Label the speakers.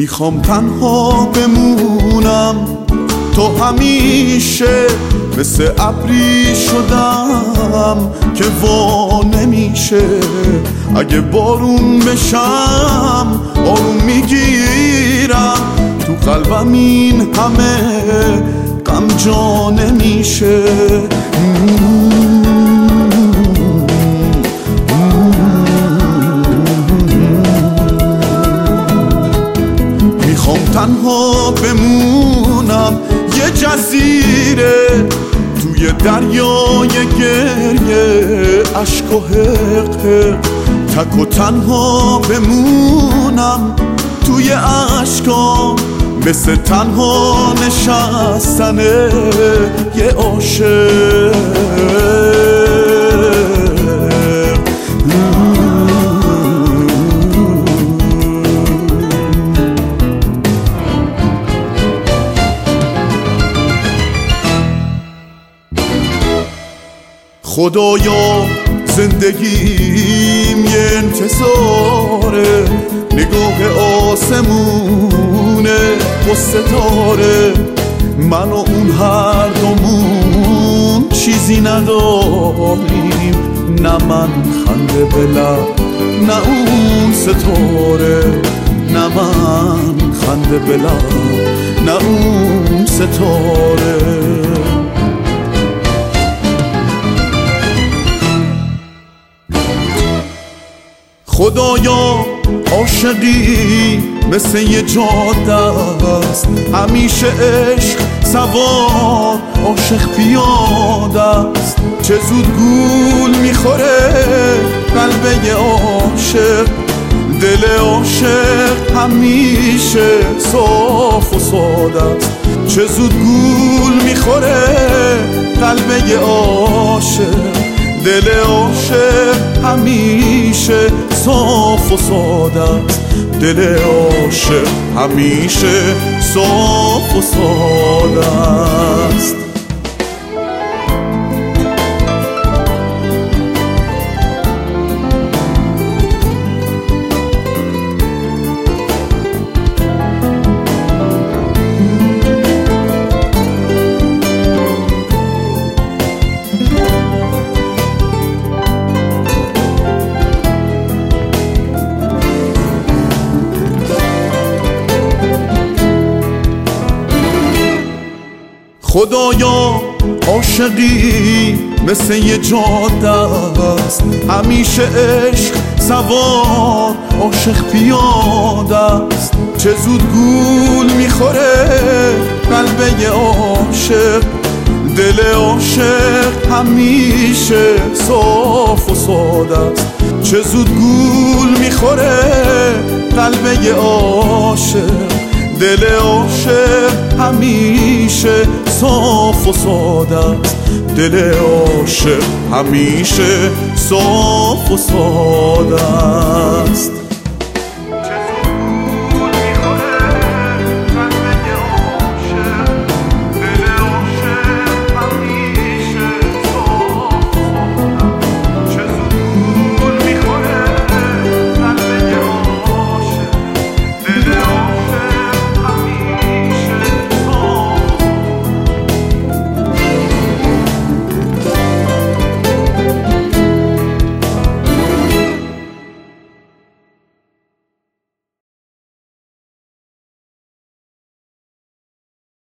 Speaker 1: میخوام تنها بمونم، تو همیشه مثل ابری شدم که وا نمیشه. اگه بارون بشم آروم میگیرم، تو قلبم این همه غم جا نمیشه. میخوام تنها بمونم یه جزیره توی دریای گریه، عشق و حق تک و تنها بمونم توی عشقام، مثل تنها نشستن یه عاشق. خدایا زندگیم یه انتظاره، نگاه آسمونه و ستاره. من و اون هر دومون چیزی نداریم، نه من خنده به لب نه اون ستاره، نه من خنده به لب نه اون ستاره. خدایا عاشقی مثل یه جاده است، همیشه عشق سوار عاشق پیاده است. چه زود گول میخوره قلب یه عاشق، دل عاشق همیشه صاف و ساده است. چه زود گول میخوره قلب یه عاشق، دل عاشق همیشه صاف و ساده است. دل عاشق همیشه صاف و ساده است. خدایا عاشقی مثل یه جاده است، همیشه عشق سوار عاشق پیاده است. چه زود گول میخوره قلب یه عاشق، دل عاشق همیشه صاف و ساده است. چه زود گول میخوره قلب یه عاشق، دل عاشق همیشه صاف و ساده است. دل عاشق همیشه صاف و ساده است.